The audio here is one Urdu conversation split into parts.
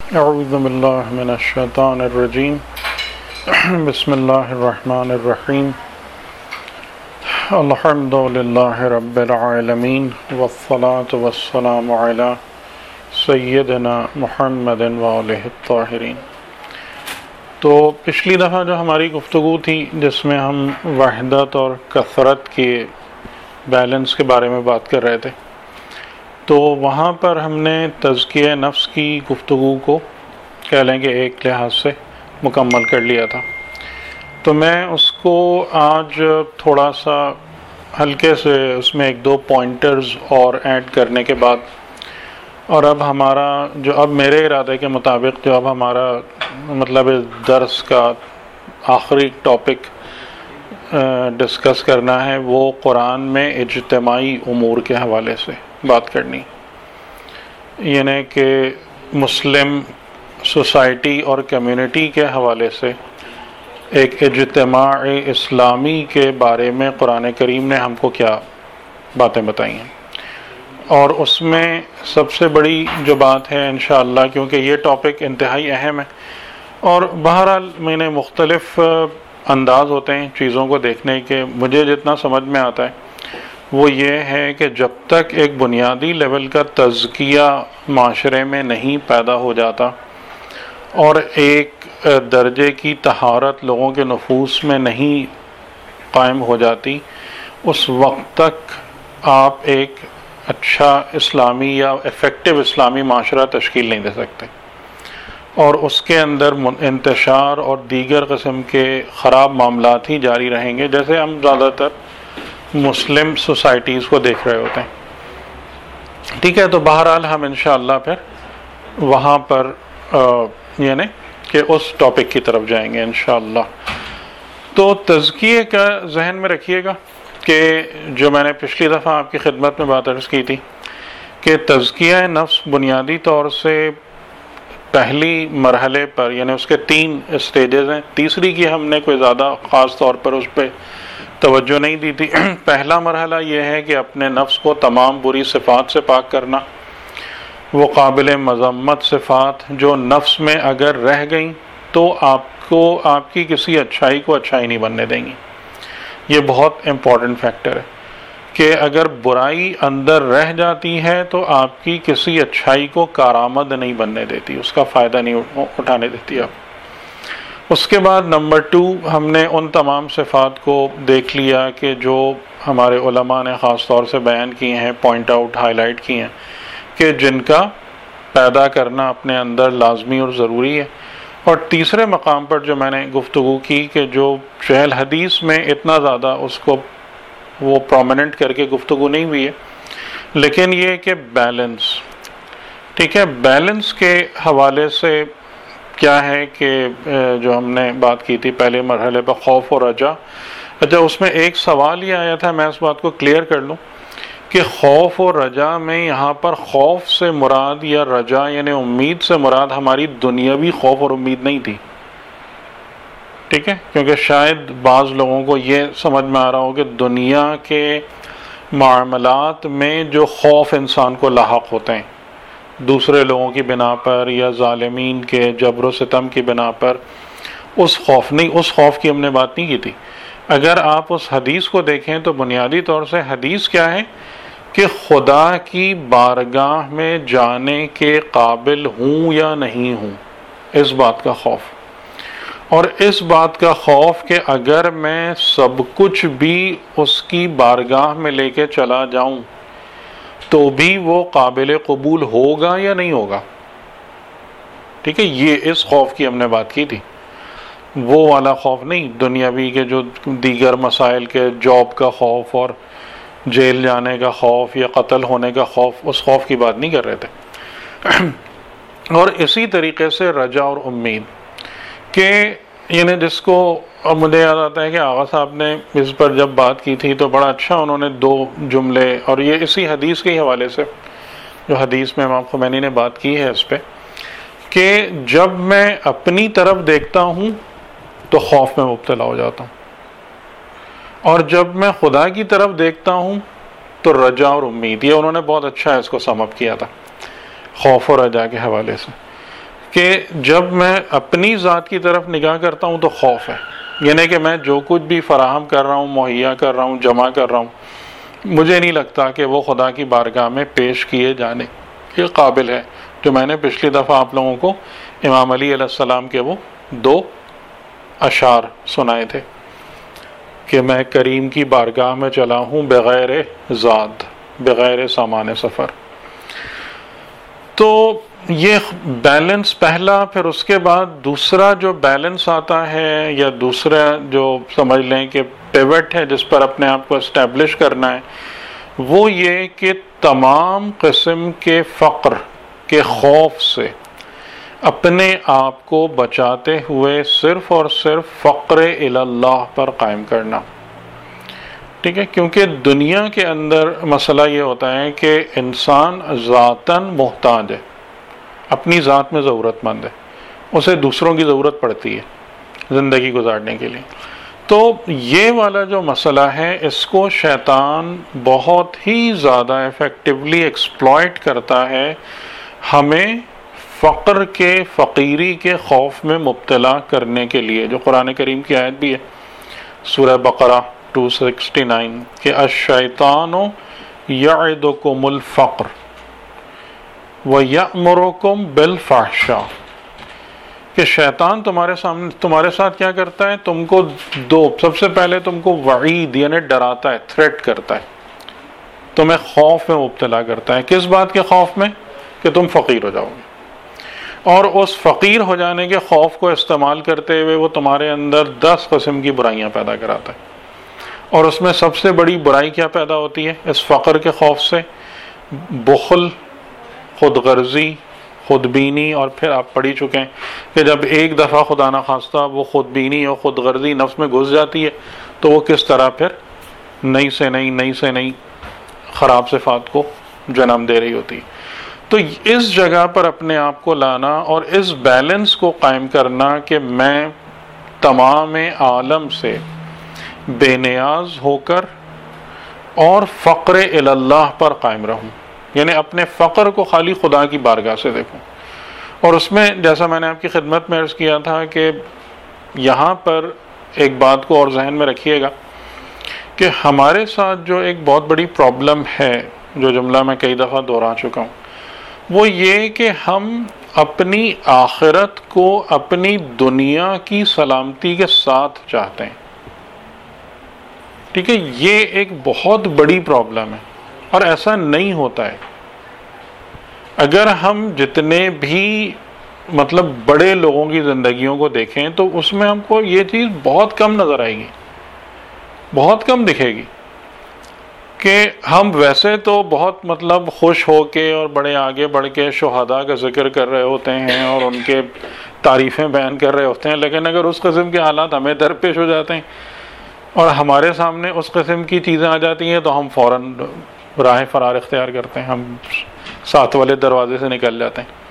اعوذ باللہ من الشیطان الرجیم بسم اللہ الرحمن الرحیم الحمد للہ رب العالمین والصلاة والسلام علی سیدنا محمد وآلہ الطاہرین۔ تو پچھلی دفعہ جو ہماری گفتگو تھی جس میں ہم وحدت اور کثرت کے بیلنس کے بارے میں بات کر رہے تھے، تو وہاں پر ہم نے تزکیہ نفس کی گفتگو کو کہہ لیں کہ ایک لحاظ سے مکمل کر لیا تھا۔ تو میں اس کو آج تھوڑا سا ہلکے سے اس میں ایک دو پوائنٹرز اور ایڈ کرنے کے بعد، اور اب میرے ارادے کے مطابق جو اب ہمارا مطلب درس کا آخری ٹاپک ڈسکس کرنا ہے، وہ قرآن میں اجتماعی امور کے حوالے سے بات کرنی، یعنی کہ مسلم سوسائٹی اور کمیونٹی کے حوالے سے ایک اجتماع اسلامی کے بارے میں قرآن کریم نے ہم کو کیا باتیں بتائی ہیں۔ اور اس میں سب سے بڑی جو بات ہے انشاءاللہ، کیونکہ یہ ٹاپک انتہائی اہم ہے اور بہرحال میں نے مختلف انداز ہوتے ہیں چیزوں کو دیکھنے کے، مجھے جتنا سمجھ میں آتا ہے وہ یہ ہے کہ جب تک ایک بنیادی لیول کا تزکیہ معاشرے میں نہیں پیدا ہو جاتا اور ایک درجے کی طہارت لوگوں کے نفوس میں نہیں قائم ہو جاتی، اس وقت تک آپ ایک اچھا اسلامی یا افیکٹو اسلامی معاشرہ تشکیل نہیں دے سکتے، اور اس کے اندر انتشار اور دیگر قسم کے خراب معاملات ہی جاری رہیں گے، جیسے ہم زیادہ تر مسلم سوسائٹیز کو دیکھ رہے ہوتے ہیں۔ ٹھیک ہے، تو بہرحال ہم انشاءاللہ پھر وہاں پر یعنی کہ اس ٹاپک کی طرف جائیں گے انشاءاللہ۔ تو تزکیے کا ذہن میں رکھیے گا کہ جو میں نے پچھلی دفعہ آپ کی خدمت میں بات عرض کی تھی کہ تزکیہ نفس بنیادی طور سے پہلی مرحلے پر، یعنی اس کے 3 اسٹیجز ہیں، تیسری کی ہم نے کوئی زیادہ خاص طور پر اس پہ توجہ نہیں دی تھی۔ پہلا مرحلہ یہ ہے کہ اپنے نفس کو تمام بری صفات سے پاک کرنا، وہ قابل مذمت صفات جو نفس میں اگر رہ گئیں تو آپ کی کسی اچھائی کو اچھائی نہیں بننے دیں گی۔ یہ بہت امپورٹنٹ فیکٹر ہے کہ اگر برائی اندر رہ جاتی ہے تو آپ کی کسی اچھائی کو کارآمد نہیں بننے دیتی، اس کا فائدہ نہیں اٹھانے دیتی آپ۔ اس کے بعد نمبر 2 ہم نے ان تمام صفات کو دیکھ لیا کہ جو ہمارے علماء نے خاص طور سے بیان کی ہیں، پوائنٹ آؤٹ ہائی لائٹ کی ہیں، کہ جن کا پیدا کرنا اپنے اندر لازمی اور ضروری ہے۔ اور تیسرے مقام پر جو میں نے گفتگو کی کہ جو اہل حدیث میں اتنا زیادہ اس کو وہ پرومیننٹ کر کے گفتگو نہیں ہوئی ہے، لیکن یہ کہ بیلنس، ٹھیک ہے، بیلنس کے حوالے سے کیا ہے کہ جو ہم نے بات کی تھی پہلے مرحلے پر خوف اور رجا۔ اچھا، اس میں ایک سوال یہ آیا تھا، میں اس بات کو کلیئر کر لوں کہ خوف اور رجا میں یہاں پر خوف سے مراد یا رجا یعنی امید سے مراد ہماری دنیاوی خوف اور امید نہیں تھی، ٹھیک ہے، کیونکہ شاید بعض لوگوں کو یہ سمجھ میں آ رہا ہو کہ دنیا کے معاملات میں جو خوف انسان کو لاحق ہوتے ہیں دوسرے لوگوں کی بنا پر یا ظالمین کے جبر و ستم کی بنا پر، اس خوف کی ہم نے بات نہیں کی تھی۔ اگر آپ اس حدیث کو دیکھیں تو بنیادی طور سے حدیث کیا ہے کہ خدا کی بارگاہ میں جانے کے قابل ہوں یا نہیں ہوں، اس بات کا خوف، اور اس بات کا خوف کہ اگر میں سب کچھ بھی اس کی بارگاہ میں لے کے چلا جاؤں تو بھی وہ قابل قبول ہوگا یا نہیں ہوگا، ٹھیک ہے، یہ اس خوف کی ہم نے بات کی تھی، وہ والا خوف نہیں دنیاوی کے جو دیگر مسائل کے جاب کا خوف اور جیل جانے کا خوف یا قتل ہونے کا خوف، اس خوف کی بات نہیں کر رہے تھے۔ اور اسی طریقے سے رجا اور امید کہ یعنی جس کو اب مجھے یاد آتا ہے کہ آغا صاحب نے اس پر جب بات کی تھی تو بڑا اچھا انہوں نے 2 جملے، اور یہ اسی حدیث کے حوالے سے جو حدیث میں امام خمینی نے بات کی ہے اس پہ، کہ جب میں اپنی طرف دیکھتا ہوں تو خوف میں مبتلا ہو جاتا ہوں، اور جب میں خدا کی طرف دیکھتا ہوں تو رجا اور امید۔ یہ انہوں نے بہت اچھا اس کو سم اپ کیا تھا خوف اور رجا کے حوالے سے، کہ جب میں اپنی ذات کی طرف نگاہ کرتا ہوں تو خوف ہے، یعنی کہ میں جو کچھ بھی فراہم کر رہا ہوں، مہیا کر رہا ہوں، جمع کر رہا ہوں، مجھے نہیں لگتا کہ وہ خدا کی بارگاہ میں پیش کیے جانے کے قابل ہے. جو میں نے پچھلی دفعہ آپ لوگوں کو امام علی علیہ السلام کے وہ 2 اشعار سنائے تھے کہ میں کریم کی بارگاہ میں چلا ہوں بغیر زاد، بغیر سامان سفر. تو یہ بیلنس پہلا، پھر اس کے بعد دوسرا جو بیلنس آتا ہے، یا دوسرا جو سمجھ لیں کہ پیوٹ ہے جس پر اپنے آپ کو اسٹیبلش کرنا ہے، وہ یہ کہ تمام قسم کے فقر کے خوف سے اپنے آپ کو بچاتے ہوئے صرف اور صرف فقر اللہ پر قائم کرنا. ٹھیک ہے، کیونکہ دنیا کے اندر مسئلہ یہ ہوتا ہے کہ انسان ذاتاً محتاج ہے، اپنی ذات میں ضرورت مند ہے، اسے دوسروں کی ضرورت پڑتی ہے زندگی گزارنے کے لیے. تو یہ والا جو مسئلہ ہے، اس کو شیطان بہت ہی زیادہ ایفیکٹولی ایکسپلائٹ کرتا ہے، ہمیں فقر کے، فقیری کے خوف میں مبتلا کرنے کے لیے. جو قرآن کریم کی آیت بھی ہے سورہ بقرہ 269 کہ الشیطان یعدکم الفقر وَيَأْمُرُكُمْ بِالْفَحْشَاءِ، کہ شیطان تمہارے ساتھ کیا کرتا ہے؟ تم کو سب سے پہلے تم کو وعید یعنی ڈراتا ہے، تھریٹ کرتا ہے، تمہیں خوف میں مبتلا کرتا ہے. کس بات کے خوف میں؟ کہ تم فقیر ہو جاؤ گے. اور اس فقیر ہو جانے کے خوف کو استعمال کرتے ہوئے وہ تمہارے اندر 10 قسم کی برائیاں پیدا کراتا ہے. اور اس میں سب سے بڑی برائی کیا پیدا ہوتی ہے اس فقر کے خوف سے؟ بخل، خود غرضی، خود بینی. اور پھر آپ پڑھ ہی چکے ہیں کہ جب ایک دفعہ خدا نخواستہ وہ خود بینی اور خود غرضی نفس میں گھس جاتی ہے تو وہ کس طرح پھر نئی سے نئی خراب صفات کو جنم دے رہی ہوتی ہے. تو اس جگہ پر اپنے آپ کو لانا اور اس بیلنس کو قائم کرنا کہ میں تمام عالم سے بے نیاز ہو کر اور فقر اللہ پر قائم رہوں، یعنی اپنے فقر کو خالی خدا کی بارگاہ سے دیکھوں. اور اس میں جیسا میں نے آپ کی خدمت میں عرض کیا تھا کہ یہاں پر ایک بات کو اور ذہن میں رکھیے گا کہ ہمارے ساتھ جو ایک بہت بڑی پرابلم ہے، جو جملہ میں کئی دفعہ دہرا چکا ہوں، وہ یہ کہ ہم اپنی آخرت کو اپنی دنیا کی سلامتی کے ساتھ چاہتے ہیں. ٹھیک ہے، یہ ایک بہت بڑی پرابلم ہے اور ایسا نہیں ہوتا ہے. اگر ہم جتنے بھی بڑے لوگوں کی زندگیوں کو دیکھیں تو اس میں ہم کو یہ چیز بہت کم نظر آئے گی، بہت کم دکھے گی کہ ہم ویسے تو بہت خوش ہو کے اور بڑے آگے بڑھ کے شہداء کا ذکر کر رہے ہوتے ہیں اور ان کے تعریفیں بیان کر رہے ہوتے ہیں، لیکن اگر اس قسم کے حالات ہمیں درپیش ہو جاتے ہیں اور ہمارے سامنے اس قسم کی چیزیں آ جاتی ہیں تو ہم فوراً راہ فرار اختیار کرتے ہیں، ہم ساتھ والے دروازے سے نکل جاتے ہیں.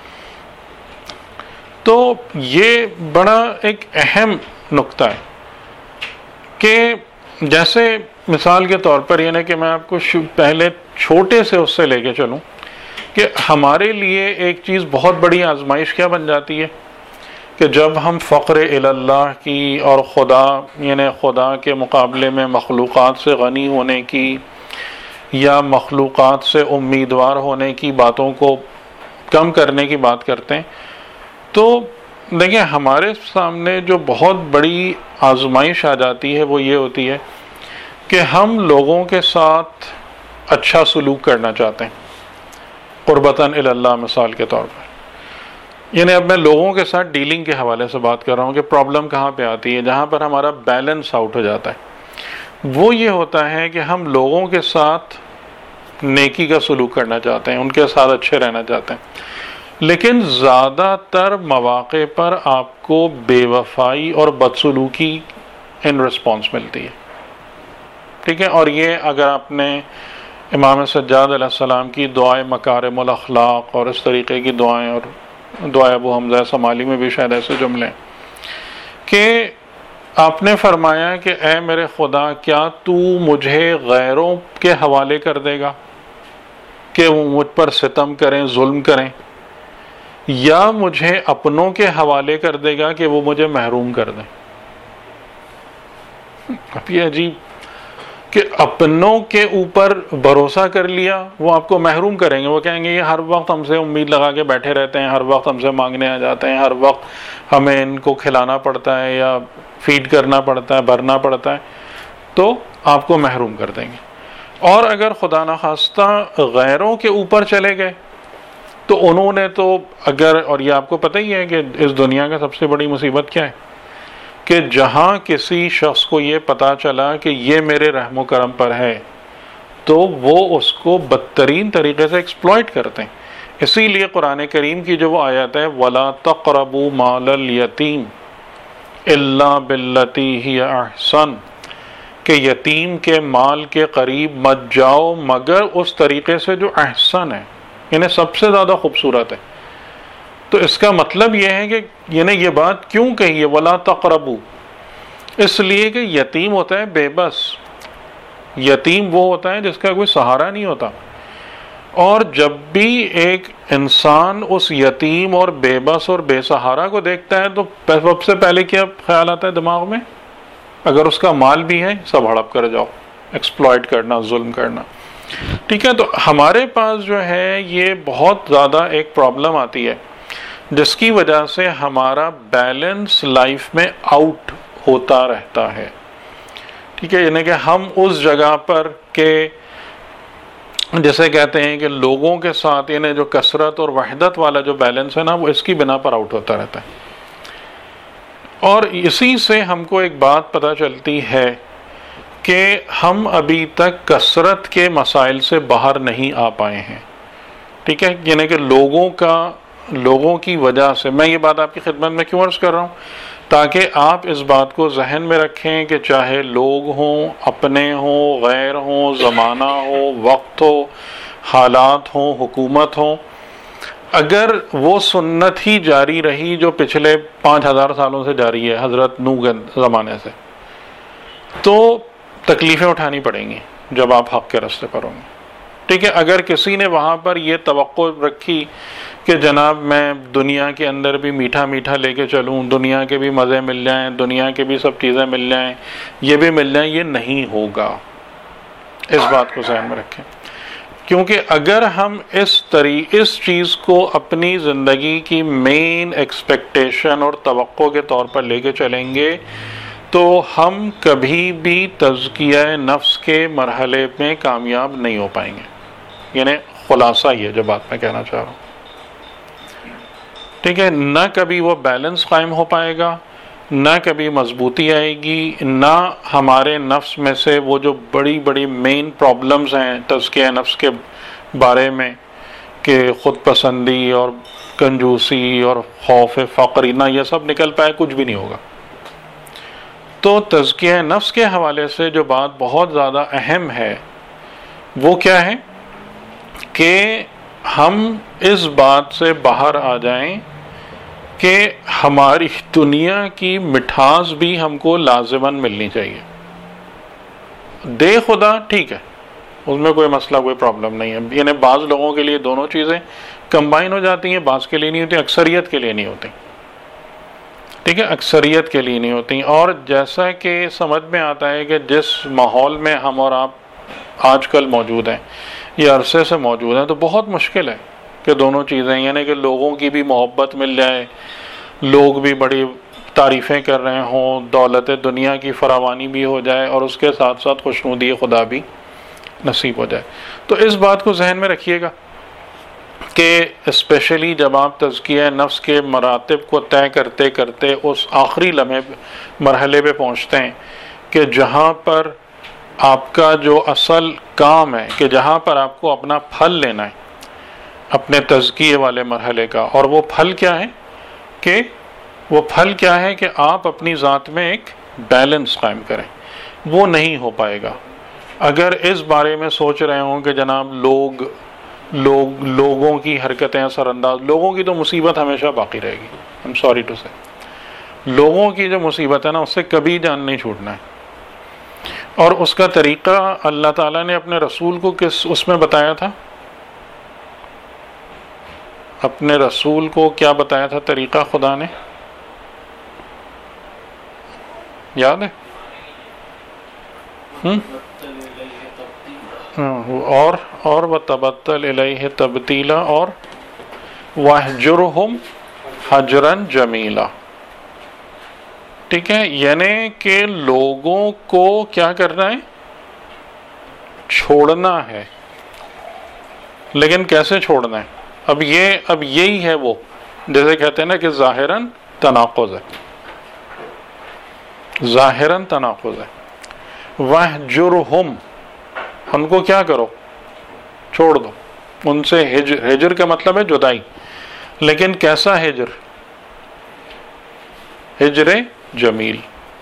تو یہ بڑا ایک اہم نقطہ ہے کہ جیسے مثال کے طور پر یعنی کہ میں آپ کو پہلے چھوٹے سے اس سے لے کے چلوں کہ ہمارے لیے ایک چیز بہت بڑی آزمائش کیا بن جاتی ہے کہ جب ہم فقر اللہ کی اور خدا کے مقابلے میں مخلوقات سے غنی ہونے کی یا مخلوقات سے امیدوار ہونے کی باتوں کو کم کرنے کی بات کرتے ہیں. تو دیکھیں ہمارے سامنے جو بہت بڑی آزمائش آ جاتی ہے وہ یہ ہوتی ہے کہ ہم لوگوں کے ساتھ اچھا سلوک کرنا چاہتے ہیں، قربتاً اللہ مثال کے طور پر. یعنی اب میں لوگوں کے ساتھ ڈیلنگ کے حوالے سے بات کر رہا ہوں کہ پرابلم کہاں پہ آتی ہے، جہاں پر ہمارا بیلنس آؤٹ ہو جاتا ہے. وہ یہ ہوتا ہے کہ ہم لوگوں کے ساتھ نیکی کا سلوک کرنا چاہتے ہیں، ان کے ساتھ اچھے رہنا چاہتے ہیں، لیکن زیادہ تر مواقع پر آپ کو بے وفائی اور بدسلوکی ان رسپانس ملتی ہے. ٹھیک ہے، اور یہ اگر آپ نے امام سجاد علیہ السلام کی دعائے مکارم الاخلاق اور اس طریقے کی دعائیں اور دعائے ابو حمزہ سمالی میں بھی شاید ایسے جملے کہ آپ نے فرمایا کہ اے میرے خدا کیا تو مجھے غیروں کے حوالے کر دے گا کہ وہ مجھ پر ستم کریں، ظلم کریں، یا مجھے اپنوں کے حوالے کر دے گا کہ وہ مجھے محروم کر دیں. اب یہ عجیب کہ اپنوں کے اوپر بھروسہ کر لیا، وہ آپ کو محروم کریں گے. وہ کہیں گے یہ ہر وقت ہم سے امید لگا کے بیٹھے رہتے ہیں، ہر وقت ہم سے مانگنے آ جاتے ہیں، ہر وقت ہمیں ان کو کھلانا پڑتا ہے یا فیڈ کرنا پڑتا ہے، بھرنا پڑتا ہے، تو آپ کو محروم کر دیں گے. اور اگر خدا نخواستہ غیروں کے اوپر چلے گئے تو انہوں نے تو اگر، اور یہ آپ کو پتہ ہی ہے کہ اس دنیا کا سب سے بڑی مصیبت کیا ہے، کہ جہاں کسی شخص کو یہ پتا چلا کہ یہ میرے رحم و کرم پر ہے تو وہ اس کو بدترین طریقے سے ایکسپلائٹ کرتے ہیں. اسی لیے قرآن کریم کی جو وہ آیت ہے وَلَا تَقْرَبُوا مَالَ الْيَتِيمِ إِلَّا بِالَّتِي هِيَ أَحْسَنُ، کہ یتیم کے مال کے قریب مت جاؤ مگر اس طریقے سے جو احسن ہے، یعنی سب سے زیادہ خوبصورت ہے. تو اس کا مطلب یہ ہے کہ یعنی یہ بات کیوں کہی ہے وَلَا تَقْرَبُوا، اس لیے کہ یتیم ہوتا ہے بے بس. یتیم وہ ہوتا ہے جس کا کوئی سہارا نہیں ہوتا. اور جب بھی ایک انسان اس یتیم اور بے بس اور بے سہارا کو دیکھتا ہے تو سب سے پہلے کیا خیال آتا ہے دماغ میں؟ اگر اس کا مال بھی ہے سب ہڑپ کر جاؤ، ایکسپلائٹ کرنا، ظلم کرنا. ٹھیک ہے، تو ہمارے پاس جو ہے یہ بہت زیادہ ایک پرابلم آتی ہے جس کی وجہ سے ہمارا بیلنس لائف میں آؤٹ ہوتا رہتا ہے. ٹھیک ہے، یعنی کہ ہم اس جگہ پر کہ جیسے کہتے ہیں کہ لوگوں کے ساتھ یعنی جو کثرت اور وحدت والا جو بیلنس ہے نا، وہ اس کی بنا پر آؤٹ ہوتا رہتا ہے. اور اسی سے ہم کو ایک بات پتہ چلتی ہے کہ ہم ابھی تک کثرت کے مسائل سے باہر نہیں آ پائے ہیں. ٹھیک ہے، یعنی کہ لوگوں کی وجہ سے میں یہ بات آپ کی خدمت میں کیوں عرض کر رہا ہوں، تاکہ آپ اس بات کو ذہن میں رکھیں کہ چاہے لوگ ہوں، اپنے ہوں، غیر ہوں، زمانہ ہو، وقت ہو، حالات ہوں، حکومت ہوں، اگر وہ سنت ہی جاری رہی جو پچھلے 5000 سالوں سے جاری ہے حضرت نوح کے زمانے سے، تو تکلیفیں اٹھانی پڑیں گی جب آپ حق کے راستے پر ہوں گے. ٹھیک ہے، اگر کسی نے وہاں پر یہ توقع رکھی کہ جناب میں دنیا کے اندر بھی میٹھا میٹھا لے کے چلوں، دنیا کے بھی مزے مل جائیں، دنیا کے بھی سب چیزیں مل جائیں، یہ بھی مل جائیں، یہ نہیں ہوگا. اس بات کو ذہن میں رکھیں، کیونکہ اگر ہم اس چیز کو اپنی زندگی کی مین ایکسپیکٹیشن اور توقع کے طور پر لے کے چلیں گے تو ہم کبھی بھی تزکیہ نفس کے مرحلے میں کامیاب نہیں ہو پائیں گے. یعنی خلاصہ یہ جو بات میں کہنا چاہ رہا ہوں، ٹھیک ہے، نہ کبھی وہ بیلنس قائم ہو پائے گا، نہ کبھی مضبوطی آئے گی، نہ ہمارے نفس میں سے وہ جو بڑی بڑی مین پرابلمز ہیں تزکیہ نفس کے بارے میں کہ خود پسندی اور کنجوسی اور خوف فقر، نہ یہ سب نکل پائے، کچھ بھی نہیں ہوگا. تو تزکیہ نفس کے حوالے سے جو بات بہت زیادہ اہم ہے وہ کیا ہے کہ ہم اس بات سے باہر آ جائیں کہ ہماری دنیا کی مٹھاس بھی ہم کو لازماً ملنی چاہیے. دے خدا ٹھیک ہے، اس میں کوئی مسئلہ کوئی پرابلم نہیں ہے. یعنی بعض لوگوں کے لیے دونوں چیزیں کمبائن ہو جاتی ہیں، بعض کے لیے نہیں ہوتی، اکثریت کے لیے نہیں ہوتی. ٹھیک ہے، اکثریت کے لیے نہیں ہوتی. اور جیسا کہ سمجھ میں آتا ہے کہ جس ماحول میں ہم اور آپ آج کل موجود ہیں، یہ عرصے سے موجود ہیں، تو بہت مشکل ہے کہ دونوں چیزیں، یعنی کہ لوگوں کی بھی محبت مل جائے، لوگ بھی بڑی تعریفیں کر رہے ہوں، دولت دنیا کی فراوانی بھی ہو جائے اور اس کے ساتھ ساتھ خوشنودی خدا بھی نصیب ہو جائے. تو اس بات کو ذہن میں رکھیے گا کہ اسپیشلی جب آپ تزکیہ نفس کے مراتب کو طے کرتے کرتے اس آخری مرحلے پہ پہنچتے ہیں کہ جہاں پر آپ کا جو اصل کام ہے، کہ جہاں پر آپ کو اپنا پھل لینا ہے اپنے تزکیے والے مرحلے کا، اور وہ پھل کیا ہے کہ آپ اپنی ذات میں ایک بیلنس قائم کریں. وہ نہیں ہو پائے گا اگر اس بارے میں سوچ رہے ہوں کہ جناب لوگوں کی حرکتیں اثر انداز، لوگوں کی تو مصیبت ہمیشہ باقی رہے گی. I'm sorry to say، لوگوں کی جو مصیبت ہے نا اس سے کبھی جان نہیں چھوٹنا ہے. اور اس کا طریقہ اللہ تعالیٰ نے اپنے رسول کو کس اس میں بتایا تھا؟ اپنے رسول کو کیا بتایا تھا طریقہ خدا نے؟ یاد ہے؟ اور وَتَبَتَّلْ إِلَيْهِ تَبْتِيلًا اور وَاهْجُرْهُمْ حَجْرًا جَمِيلًا. ٹھیک ہے، یعنی کہ لوگوں کو کیا کرنا ہے؟ چھوڑنا ہے. لیکن کیسے چھوڑنا ہے؟ اب یہی ہے وہ جیسے کہتے ہیں نا کہ ظاہراً تناقض ہے، ظاہراً تناقض ہے. وَاهْجُرْهُمْ، ان کو کیا کرو؟ چھوڑ دو. ان سے ہجر کا مطلب ہے جدائی، لیکن کیسا ہجر؟ ہجر جمیل،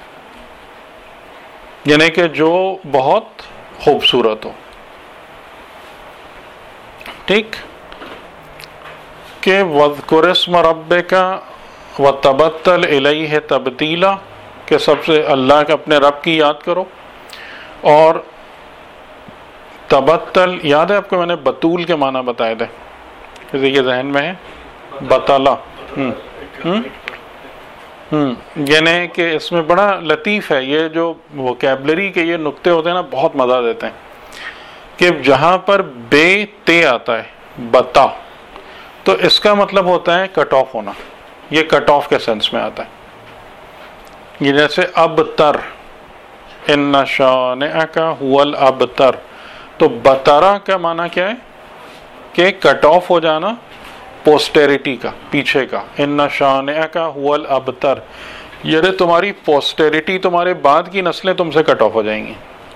یعنی کہ جو بہت خوبصورت ہو. ٹھیک کہ وَاذْكُرِ اسْمَ رَبِّكَ وَتَبَتَّلْ إِلَيْهِ تَبْتِيلًا، کہ سب سے اللہ کے اپنے رب کی یاد کرو. اور تبتل یاد ہے آپ کو؟ میں نے بطول کے معنی بتائے تھے، کسی کے ذہن میں ہے؟ بطلا. یعنی کہ اس میں بڑا لطیف ہے، یہ جو ووکیبلری کے یہ نقطے ہوتے ہیں نا بہت مزہ دیتے ہیں. کہ جہاں پر بے تے آتا ہے بتا، تو اس کا مطلب ہوتا ہے کٹ آف ہونا. یہ کٹ آف کے سینس میں آتا ہے. یہ جیسے ابتر، ان شانئک هو الابتر، تو بترا کا معنی کیا ہے؟ کہ کٹ آف ہو جانا پوسٹیریٹی کا، پیچھے کا. ان شانئک هو الابتر، یعنی تمہاری پوسٹیریٹی، تمہارے بعد کی نسلیں تم سے کٹ آف ہو جائیں گی.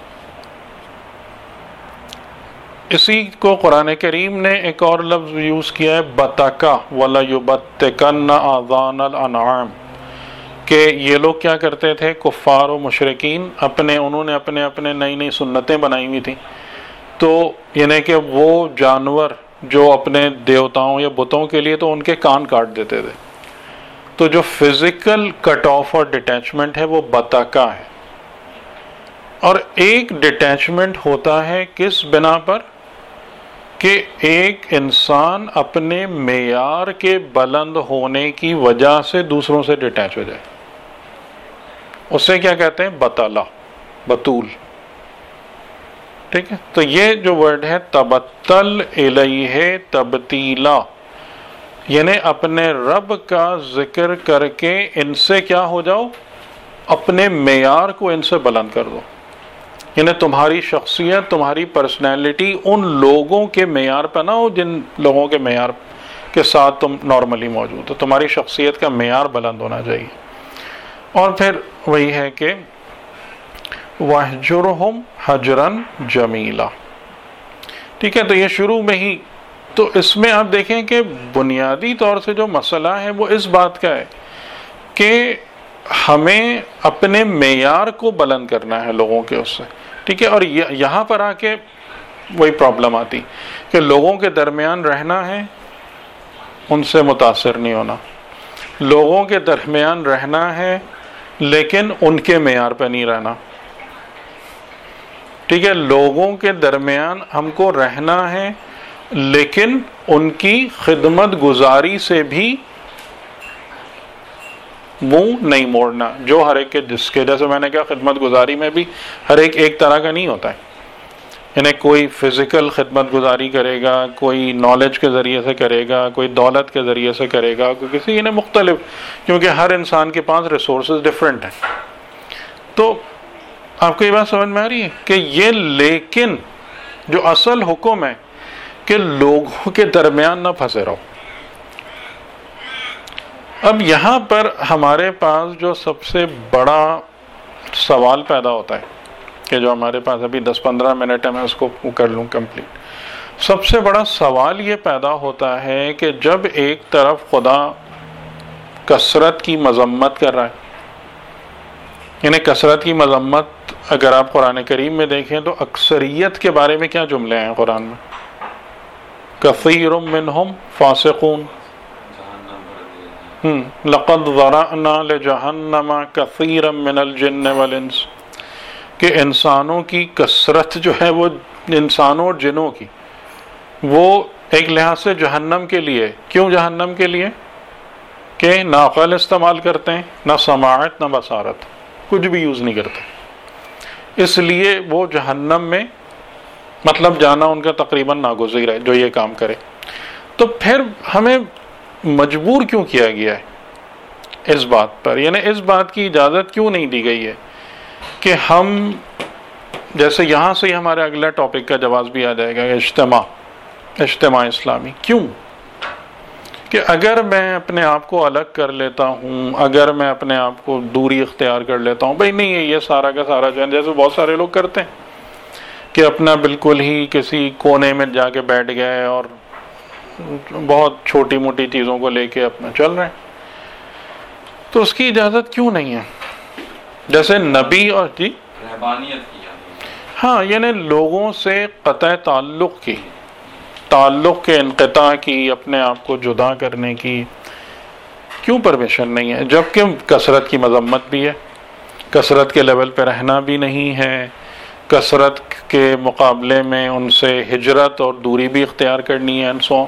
اسی کو قرآن کریم نے ایک اور لفظ یوز کیا ہے بتکا وَلَيُبَتِّكَنَّ آذَانَ الْأَنْعَامِ، کہ یہ لوگ کیا کرتے تھے کفار و مشرکین، انہوں نے اپنے نئی سنتیں بنائی ہوئی تھیں. تو یعنی کہ وہ جانور جو اپنے دیوتاؤں یا بتوں کے لیے تو ان کے کان کاٹ دیتے تھے. تو جو فزیکل کٹ آف اور ڈیٹیچمنٹ ہے وہ بتکا ہے. اور ایک ڈیٹیچمنٹ ہوتا ہے کس بنا پر؟ کہ ایک انسان اپنے معیار کے بلند ہونے کی وجہ سے دوسروں سے ڈیٹیچ ہو جائے، اسے کیا کہتے ہیں؟ بطلا، بطول. ٹھیک ہے، تو یہ جو ورڈ ہے تبتل الیہ تبتیلا، یعنی اپنے رب کا ذکر کر کے ان سے کیا ہو جاؤ؟ اپنے معیار کو ان سے بلند کر دو. یعنی تمہاری شخصیت، تمہاری پرسنالٹی ان لوگوں کے معیار پہ نہ ہو جن لوگوں کے معیار کے ساتھ تم نارملی موجود ہو. تمہاری شخصیت کا معیار بلند ہونا چاہیے. اور پھر وہی ہے کہ وَاهْجُرْهُمْ حَجْرًا جَمِيلًا. ٹھیک ہے، تو یہ شروع میں ہی تو اس میں آپ دیکھیں کہ بنیادی طور سے جو مسئلہ ہے وہ اس بات کا ہے کہ ہمیں اپنے معیار کو بلند کرنا ہے لوگوں کے اس سے. ٹھیک ہے، اور یہاں پر آ کے وہی پرابلم آتی کہ لوگوں کے درمیان رہنا ہے، ان سے متاثر نہیں ہونا. لوگوں کے درمیان رہنا ہے لیکن ان کے معیار پہ نہیں رہنا. ٹھیک ہے، لوگوں کے درمیان ہم کو رہنا ہے لیکن ان کی خدمت گزاری سے بھی منہ نہیں موڑنا. جو ہر ایک کے جس کے، جیسے میں نے کہا خدمت گزاری میں بھی ہر ایک طرح کا نہیں ہوتا ہے. یعنی کوئی فزیکل خدمت گزاری کرے گا، کوئی نالج کے ذریعے سے کرے گا، کوئی دولت کے ذریعے سے کرے گا، کوئی کسی، یعنی مختلف، کیونکہ ہر انسان کے پاس ریسورسز ڈفرینٹ ہیں. تو آپ کو یہ بات سمجھ میں آ رہی ہے کہ یہ لیکن جو اصل حکم ہے کہ لوگوں کے درمیان نہ پھنسے رہو. اب یہاں پر ہمارے پاس جو سب سے بڑا سوال پیدا ہوتا ہے کہ جو ہمارے پاس ابھی 10-15 منٹ ہے، میں اس کو کر لوں کمپلیٹ. سب سے بڑا سوال یہ پیدا ہوتا ہے کہ جب ایک طرف خدا کثرت کی مذمت کر رہا ہے، یعنی کثرت کی مذمت اگر آپ قرآن کریم میں دیکھیں تو اکثریت کے بارے میں کیا جملے ہیں قرآن میں؟ کثیر منہم فاسقون، لقد ذرأنا لجہنم کثیرا من الجن والانس، کہ انسانوں کی کثرت جو ہے وہ انسانوں اور جنوں کی وہ ایک لحاظ سے جہنم کے لیے. کیوں جہنم کے لیے؟ کہ نہ عقل استعمال کرتے ہیں، نہ سماعت، نہ بصارت، کچھ بھی یوز نہیں کرتے، اس لیے وہ جہنم میں مطلب جانا ان کا تقریباً ناگزیر ہے جو یہ کام کرے. تو پھر ہمیں مجبور کیوں کیا گیا ہے اس بات پر؟ یعنی اس بات کی اجازت کیوں نہیں دی گئی ہے کہ ہم، جیسے یہاں سے ہی ہمارے اگلا ٹاپک کا جواز بھی آ جائے گا، اجتماع اسلامی. کیوں کہ اگر میں اپنے آپ کو الگ کر لیتا ہوں، اگر میں اپنے آپ کو دوری اختیار کر لیتا ہوں، بھائی نہیں ہے یہ سارا کا سارا جو ہے، جیسے بہت سارے لوگ کرتے ہیں کہ اپنا بالکل ہی کسی کونے میں جا کے بیٹھ گئے اور بہت چھوٹی موٹی چیزوں کو لے کے اپنا چل رہے ہیں، تو اس کی اجازت کیوں نہیں ہے؟ جیسے نبی اور رہبانیت کی، ہاں، یعنی لوگوں سے قطع تعلق کے انقطاع کی، اپنے آپ کو جدا کرنے کی کیوں پرمیشن نہیں ہے؟ جبکہ کثرت کی مذمت بھی ہے، کثرت کے لیول پہ رہنا بھی نہیں ہے، کثرت کے مقابلے میں ان سے ہجرت اور دوری بھی اختیار کرنی ہے. انسو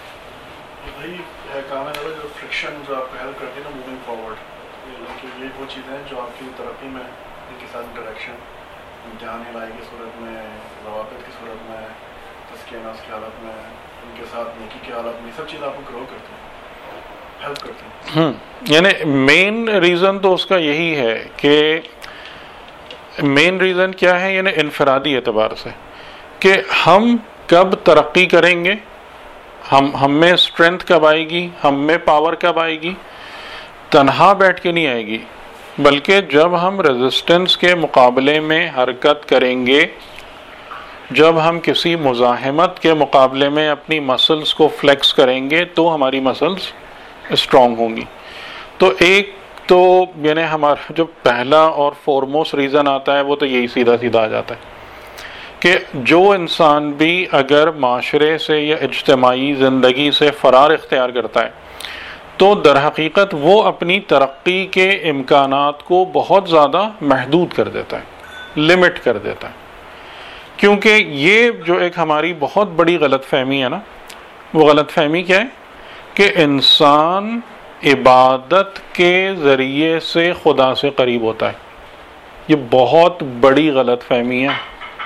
کام ہے جو فرکشن جو آپ ہیلپ کرتے ہیں نا موونگ فارورڈ، یہ وہ چیزیں ہیں جو آپ کی ترقی میں ان کے ساتھ انٹریکشن، امتحان الہی کی صورت میں، روابط کی صورت میں، تزکیہ نفس کی حالت میں، ان کے ساتھ نیکی کی حالت میں، سب چیز آپ کو گرو کرتی ہیں، ہیلپ کرتی ہیں. یعنی مین ریزن تو اس کا یہی ہے کہ مین ریزن کیا ہے؟ یعنی انفرادی اعتبار سے کہ ہم کب ترقی کریں گے، ہم میں اسٹرینتھ کب آئے گی، ہم میں پاور کب آئے گی. تنہا بیٹھ کے نہیں آئے گی، بلکہ جب ہم ریزسٹنس کے مقابلے میں حرکت کریں گے، جب ہم کسی مزاحمت کے مقابلے میں اپنی مسلز کو فلیکس کریں گے تو ہماری مسلز اسٹرانگ ہوں گی. تو ایک تو یعنی ہمارا جو پہلا اور فورموسٹ ریزن آتا ہے وہ تو یہی سیدھا آ جاتا ہے کہ جو انسان بھی اگر معاشرے سے یا اجتماعی زندگی سے فرار اختیار کرتا ہے تو در حقیقت وہ اپنی ترقی کے امکانات کو بہت زیادہ محدود کر دیتا ہے، لمٹ کر دیتا ہے. کیونکہ یہ جو ایک ہماری بہت بڑی غلط فہمی ہے نا، وہ غلط فہمی کیا ہے کہ انسان عبادت کے ذریعے سے خدا سے قریب ہوتا ہے. یہ بہت بڑی غلط فہمی ہے.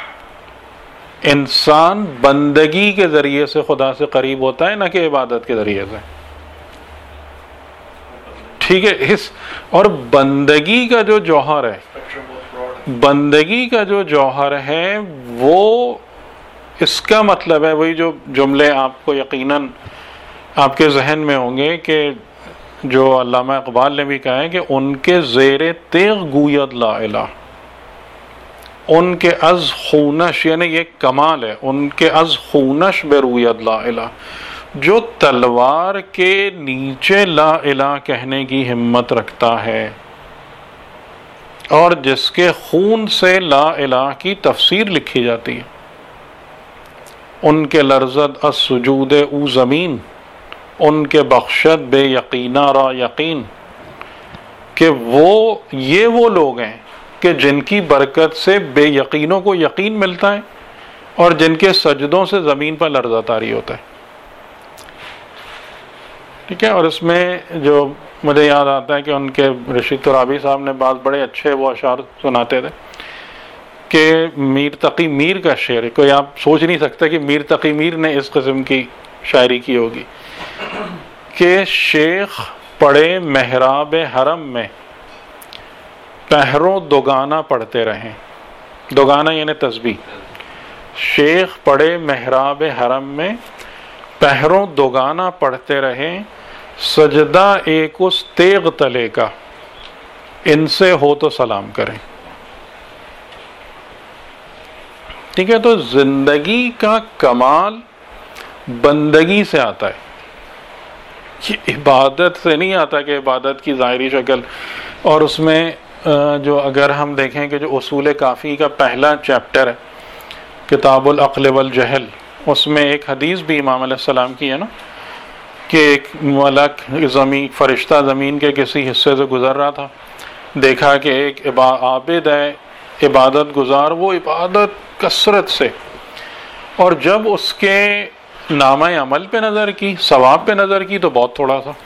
انسان بندگی کے ذریعے سے خدا سے قریب ہوتا ہے، نہ کہ عبادت کے ذریعے سے. ٹھیک ہے، اور بندگی کا جو جوہر ہے، بندگی کا جو جوہر ہے وہ، اس کا مطلب ہے وہی جو جملے آپ کو یقیناً آپ کے ذہن میں ہوں گے کہ جو علامہ اقبال نے بھی کہا ہے کہ ان کے زیر تیغ گوید لا الہ، ان کے از خونش، یعنی یہ کمال ہے، ان کے از خونش بروید لا الہ، جو تلوار کے نیچے لا الہ کہنے کی ہمت رکھتا ہے اور جس کے خون سے لا الہ کی تفسیر لکھی جاتی ہے. ان کے لرزد از سجود او زمین، ان کے بخشت بے یقینہ را یقین، کہ یہ وہ لوگ ہیں کہ جن کی برکت سے بے یقینوں کو یقین ملتا ہے اور جن کے سجدوں سے زمین پر لرزہ طاری ہوتا ہے. ٹھیک ہے، اور اس میں جو مجھے یاد آتا ہے کہ ان کے رشید ترابی صاحب نے بعض بڑے اچھے وہ اشعار سناتے تھے کہ میر تقی میر کا شعر ہے. کوئی آپ سوچ نہیں سکتا کہ میر تقی میر نے اس قسم کی شاعری کی ہوگی کہ شیخ پڑے محراب حرم میں پہروں دوگانہ پڑھتے رہیں. دوگانہ یعنی تسبیح. شیخ پڑے محراب حرم میں پہروں دوگانہ پڑھتے رہیں، سجدہ ایک اس تیغ تلے کا، ان سے ہو تو سلام کریں. ٹھیک ہے، تو زندگی کا کمال بندگی سے آتا ہے، یہ عبادت سے نہیں آتا کہ عبادت کی ظاہری شکل. اور اس میں جو اگر ہم دیکھیں کہ جو اصول کافی کا پہلا چیپٹر ہے کتاب العقل والجہل، اس میں ایک حدیث بھی امام علیہ السلام کی ہے نا کہ ایک ملک فرشتہ زمین کے کسی حصے سے گزر رہا تھا، دیکھا کہ ایک عابد ہے، عبادت گزار، وہ عبادت کثرت سے، اور جب اس کے نامہ عمل پہ نظر کی، ثواب پہ نظر کی تو بہت تھوڑا سا.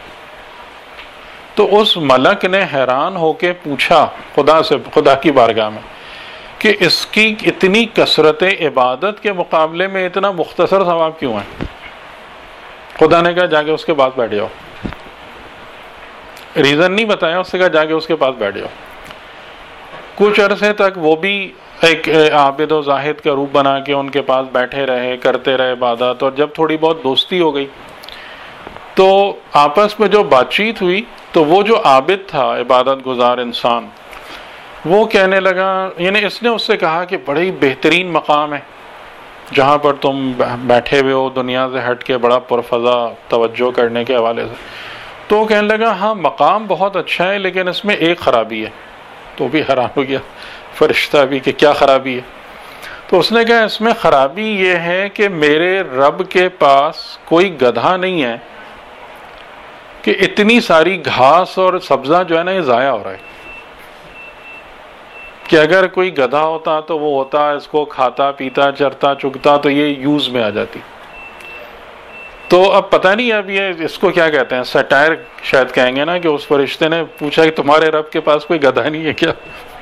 تو اس ملک نے حیران ہو کے پوچھا خدا سے، خدا کی بارگاہ میں، کہ اس کی اتنی کثرت عبادت کے مقابلے میں اتنا مختصر ثواب کیوں ہے؟ خدا نے کہا جا کے اس کے پاس بیٹھ جاؤ. ریزن نہیں بتایا، اس سے کہا جا کے اس کے پاس بیٹھ جاؤ. کچھ عرصے تک وہ بھی ایک عابد و زاہد کا روپ بنا کے ان کے پاس بیٹھے رہے، کرتے رہے عبادت. اور جب تھوڑی بہت دوستی ہو گئی تو آپس میں جو بات چیت ہوئی تو وہ جو عابد تھا، عبادت گزار انسان، وہ کہنے لگا، یعنی اس نے اس سے کہا کہ بڑی بہترین مقام ہے جہاں پر تم بیٹھے ہوئے ہو دنیا سے ہٹ کے، بڑا پرفضا توجہ کرنے کے حوالے سے. تو وہ کہنے لگا ہاں مقام بہت اچھا ہے لیکن اس میں ایک خرابی ہے. تو بھی حیران ہو گیا فرشتہ بھی کہ کیا خرابی ہے. تو اس نے کہا اس میں خرابی یہ ہے کہ میرے رب کے پاس کوئی گدھا نہیں ہے کہ اتنی ساری گھاس اور سبزہ جو ہے نا یہ ضائع ہو رہا ہے. کہ اگر کوئی گدھا ہوتا تو وہ ہوتا، اس کو کھاتا پیتا چرتا چگتا تو یہ یوز میں آ جاتی. تو اب پتہ نہیں اب یہ اس کو کیا کہتے ہیں، سٹائر شاید کہیں گے نا، کہ اس فرشتے نے پوچھا کہ تمہارے رب کے پاس کوئی گدھا نہیں ہے کیا؟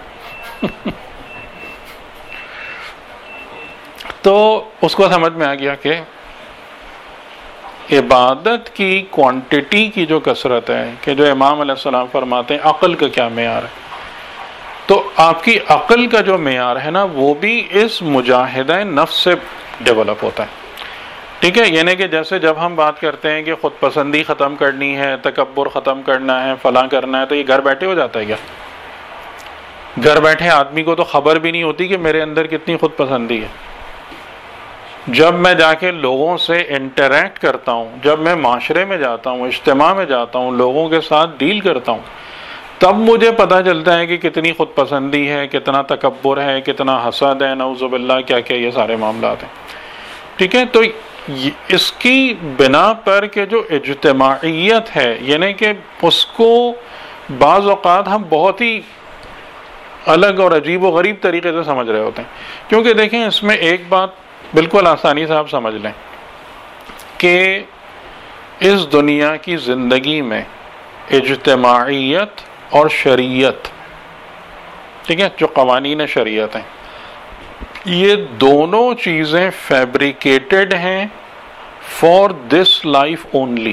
تو اس کو سمجھ میں آ گیا کہ عبادت کی کوانٹٹی کی جو کثرت ہے، کہ جو امام علیہ السلام فرماتے ہیں عقل کا کیا معیار ہے. تو آپ کی عقل کا جو معیار ہے نا وہ بھی اس مجاہدہ نفس سے ڈیولپ ہوتا ہے. ٹھیک ہے، یعنی کہ جیسے جب ہم بات کرتے ہیں کہ خود پسندی ختم کرنی ہے، تکبر ختم کرنا ہے، فلاں کرنا ہے، تو یہ گھر بیٹھے ہو جاتا ہے کیا؟ گھر بیٹھے آدمی کو تو خبر بھی نہیں ہوتی کہ میرے اندر کتنی خود پسندی ہے. جب میں جا کے لوگوں سے انٹریکٹ کرتا ہوں، جب میں معاشرے میں جاتا ہوں، اجتماع میں جاتا ہوں، لوگوں کے ساتھ ڈیل کرتا ہوں، تب مجھے پتہ چلتا ہے کہ کتنی خود پسندی ہے، کتنا تکبر ہے، کتنا حسد ہے، نعوذ باللہ کیا کیا یہ سارے معاملات ہیں. ٹھیک ہے، تو اس کی بنا پر کہ جو اجتماعیت ہے، یعنی کہ اس کو بعض اوقات ہم بہت ہی الگ اور عجیب و غریب طریقے سے سمجھ رہے ہوتے ہیں. کیونکہ دیکھیں اس میں ایک بات بالکل آسانی سے آپ سمجھ لیں کہ اس دنیا کی زندگی میں اجتماعیت اور شریعت، ٹھیک ہے، جو قوانین شریعت ہیں، یہ دونوں چیزیں فیبریکیٹڈ ہیں فار دس لائف اونلی.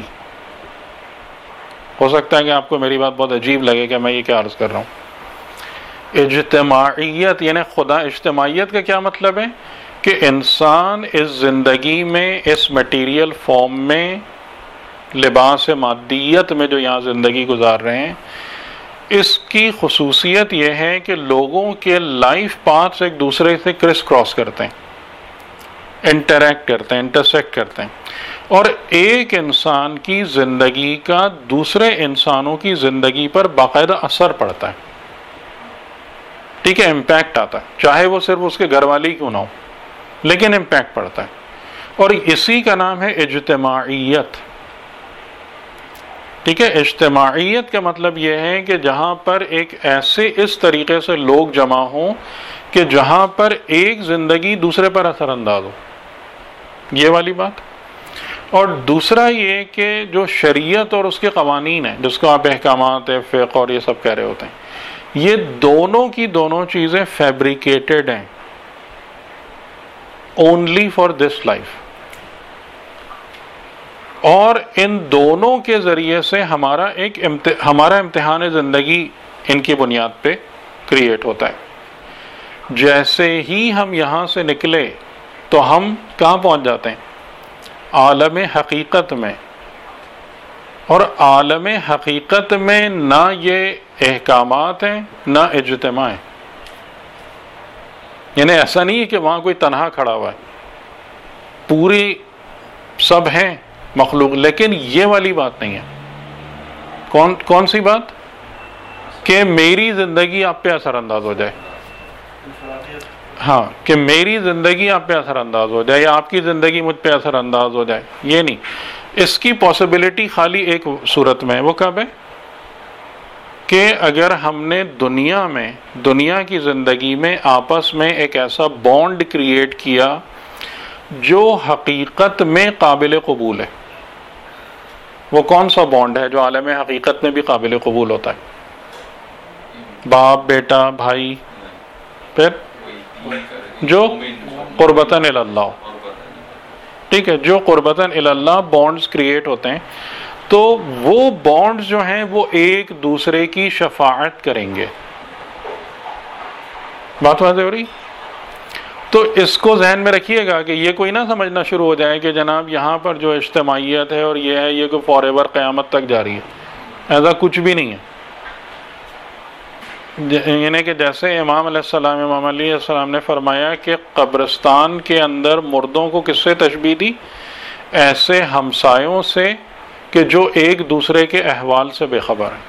ہو سکتا ہے کہ آپ کو میری بات بہت عجیب لگے کہ میں یہ کیا عرض کر رہا ہوں. اجتماعیت یعنی خدا، اجتماعیت کا کیا مطلب ہے کہ انسان اس زندگی میں، اس میٹیریل فارم میں، لباس مادیت میں جو یہاں زندگی گزار رہے ہیں، اس کی خصوصیت یہ ہے کہ لوگوں کے لائف پاتھس ایک دوسرے سے کرس کراس کرتے ہیں، انٹریکٹ کرتے ہیں، انٹرسیکٹ کرتے ہیں، اور ایک انسان کی زندگی کا دوسرے انسانوں کی زندگی پر باقاعدہ اثر پڑتا ہے. ٹھیک ہے، امپیکٹ آتا ہے، چاہے وہ صرف اس کے گھر والی کیوں نہ ہو، لیکن امپیکٹ پڑتا ہے. اور اسی کا نام ہے اجتماعیت. ٹھیک ہے، اجتماعیت کا مطلب یہ ہے کہ جہاں پر ایک ایسے اس طریقے سے لوگ جمع ہوں کہ جہاں پر ایک زندگی دوسرے پر اثر انداز ہو، یہ والی بات. اور دوسرا یہ کہ جو شریعت اور اس کے قوانین ہیں، جس کو آپ احکامات فقہ اور یہ سب کہہ رہے ہوتے ہیں، یہ دونوں کی دونوں چیزیں فیبریکیٹڈ ہیں اونلی فار دس لائف. اور ان دونوں کے ذریعے سے ہمارا امتحان زندگی ان کی بنیاد پہ کریٹ ہوتا ہے. جیسے ہی ہم یہاں سے نکلے تو ہم کہاں پہنچ جاتے ہیں؟ عالم حقیقت میں. اور عالم حقیقت میں نہ یہ احکامات ہیں نہ اجتماع ہے. یعنی ایسا نہیں ہے کہ وہاں کوئی تنہا کھڑا ہوا ہے، پوری سب ہیں مخلوق، لیکن یہ والی بات نہیں ہے. کون سی بات؟ کہ میری زندگی آپ پہ اثر انداز ہو جائے. ہاں، کہ میری زندگی آپ پہ اثر انداز ہو جائے یا آپ کی زندگی مجھ پہ اثر انداز ہو جائے، یہ نہیں. اس کی پاسبلٹی خالی ایک صورت میں ہے، وہ کب ہے؟ کہ اگر ہم نے دنیا کی زندگی میں آپس میں ایک ایسا بانڈ کریٹ کیا جو حقیقت میں قابل قبول ہے. وہ کون سا بانڈ ہے جو عالم حقیقت میں بھی قابل قبول ہوتا ہے؟ باپ، بیٹا، بھائی. پھر جو قربتاً اللہ. ٹھیک ہے، جو قربتاً اللہ بانڈز کریٹ ہوتے ہیں، تو وہ بانڈز جو ہیں وہ ایک دوسرے کی شفاعت کریں گے. بات واضح ہو رہی؟ تو اس کو ذہن میں رکھیے گا کہ یہ کوئی نہ سمجھنا شروع ہو جائے کہ جناب یہاں پر جو اجتماعیت ہے اور یہ ہے یہ کوئی فار ایور قیامت تک جاری ہے. ایسا کچھ بھی نہیں ہے. یعنی کہ جیسے امام علیہ السلام، امام علی علیہ السلام نے فرمایا کہ قبرستان کے اندر مردوں کو کس سے تشبیہ دی؟ ایسے ہمسایوں سے کہ جو ایک دوسرے کے احوال سے بے خبر ہیں،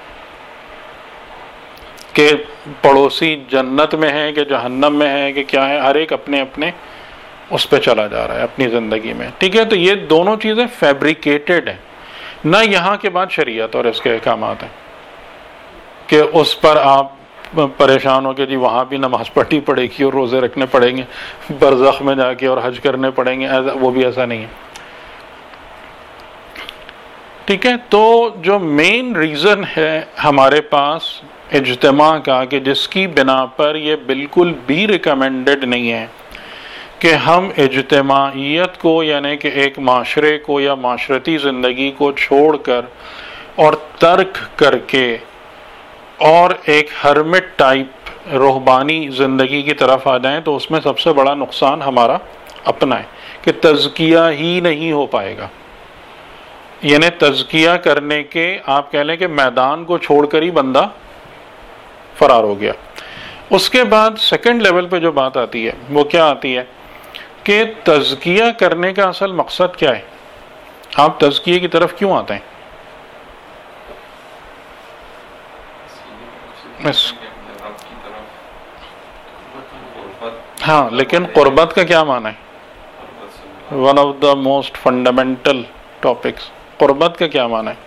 کہ پڑوسی جنت میں ہے کہ جہنم میں ہے کہ کیا ہے، ہر ایک اپنے اپنے اس پہ چلا جا رہا ہے اپنی زندگی میں. ٹھیک ہے، تو یہ دونوں چیزیں فیبریکیٹڈ ہیں. نہ یہاں کے بعد شریعت اور اس کے احکامات ہیں کہ اس پر آپ پریشان ہو کے جی وہاں بھی نماز پڑھنی پڑے گی اور روزے رکھنے پڑیں گے، برزخ میں جا کے اور حج کرنے پڑیں گے. وہ بھی ایسا نہیں ہے. ٹھیک ہے، تو جو مین ریزن ہے ہمارے پاس اجتماع کا، کہ جس کی بنا پر یہ بالکل بھی ریکمینڈڈ نہیں ہے کہ ہم اجتماعیت کو، یعنی کہ ایک معاشرے کو یا معاشرتی زندگی کو چھوڑ کر اور ترک کر کے اور ایک ہرمٹ ٹائپ روحانی زندگی کی طرف آ جائیں، تو اس میں سب سے بڑا نقصان ہمارا اپنا ہے کہ تزکیہ ہی نہیں ہو پائے گا. یعنی تزکیہ کرنے کے آپ کہہ لیں کہ میدان کو چھوڑ کر ہی بندہ فرار ہو گیا. اس کے بعد سیکنڈ لیول پہ جو بات آتی ہے وہ کیا آتی ہے کہ تزکیہ کرنے کا اصل مقصد کیا ہے؟ آپ تزکیے کی طرف کیوں آتے ہیں؟ ہاں، لیکن قربت کا کیا معنی ہے؟ One of the most fundamental topics. قربت کا کیا معنی ہے؟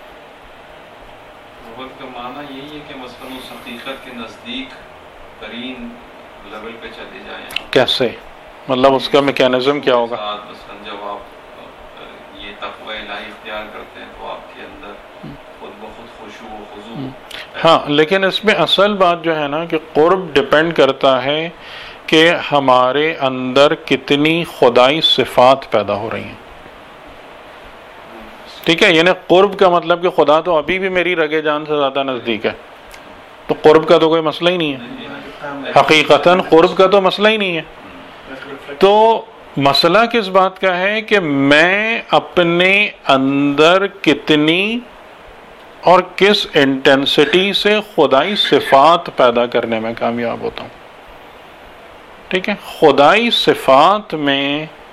قربت کا معنی یہی ہے کہ مثلاً اس حقیقت کے نزدیک ترین لیول پہ چلے جائیں. کیسے؟ مطلب اس کا میکینزم کیا ہوگا؟ مثلاً جب آپ یہ تقوی الہی اختیار کرتے ہیں تو آپ کے اندر خود بخود خشوع و خضوع. ہاں، لیکن اس میں اصل بات جو ہے نا کہ قرب ڈپینڈ کرتا ہے کہ ہمارے اندر کتنی خدائی صفات پیدا ہو رہی ہیں. ٹھیک ہے، یعنی قرب کا مطلب کہ خدا تو ابھی بھی میری رگے جان سے زیادہ نزدیک ہے، تو قرب کا تو کوئی مسئلہ ہی نہیں ہے. حقیقتاً قرب کا تو مسئلہ ہی نہیں ہے. تو مسئلہ کس بات کا ہے کہ میں اپنے اندر کتنی اور کس انٹینسٹی سے خدائی صفات پیدا کرنے میں کامیاب ہوتا ہوں. ٹھیک ہے، خدائی صفات میں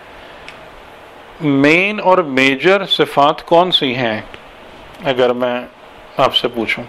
مین اور میجر صفات کون سی ہیں اگر میں آپ سے پوچھوں؟